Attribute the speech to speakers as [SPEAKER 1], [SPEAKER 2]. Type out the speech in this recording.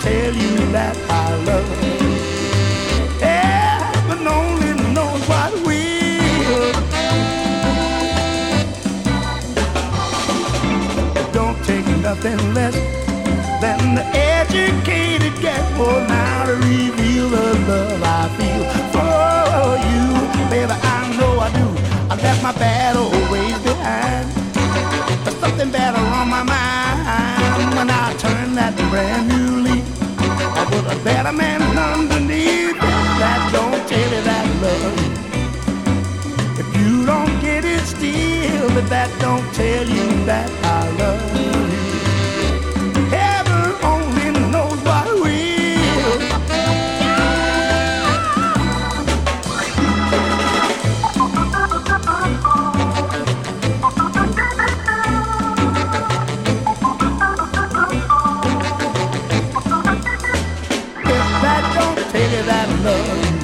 [SPEAKER 1] tell you that I love you. Heaven only knows what will. It don't take nothing less than the educated get for now to reveal the love I feel for you. Baby, I know I do. I left my bad old ways behind. There's something better on my mind when I turn that brand new leaf. I put a better man underneath that don't tell you that love. If you don't get it still, but that don't tell you that I love you. Heaven only knows what will. If that don't tell you that love.